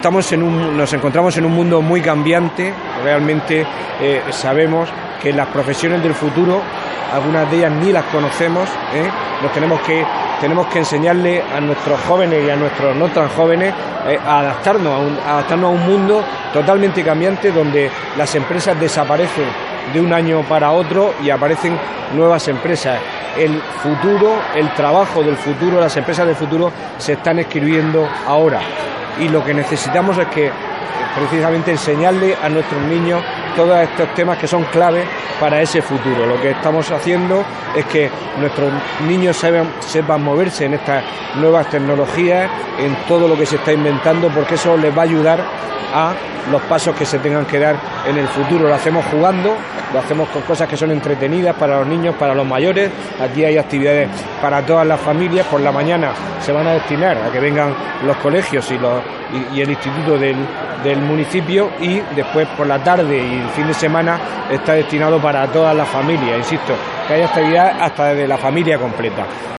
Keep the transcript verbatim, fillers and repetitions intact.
estamos en un, nos encontramos en un mundo muy cambiante. Realmente eh, sabemos que las profesiones del futuro, algunas de ellas ni las conocemos, ¿eh? Nos tenemos que tenemos que enseñarle a nuestros jóvenes y a nuestros no tan jóvenes eh, a adaptarnos a, un, a adaptarnos a un mundo totalmente cambiante, donde las empresas desaparecen de un año para otro y aparecen nuevas empresas. El futuro, el trabajo del futuro, las empresas del futuro se están escribiendo ahora, y lo que necesitamos es que precisamente enseñarle a nuestros niños todos estos temas que son claves para ese futuro. Lo que estamos haciendo es que nuestros niños sepan, sepan moverse en estas nuevas tecnologías, en todo lo que se está inventando, porque eso les va a ayudar a los pasos que se tengan que dar en el futuro. Lo hacemos jugando, lo hacemos con cosas que son entretenidas para los niños, para los mayores. Aquí hay actividades para todas las familias. Por la mañana se van a destinar a que vengan los colegios y, los, y, y el instituto del, del municipio, y después por la tarde y el fin de semana está destinado para todas las familias. Insisto, que hay actividad hasta de la familia completa.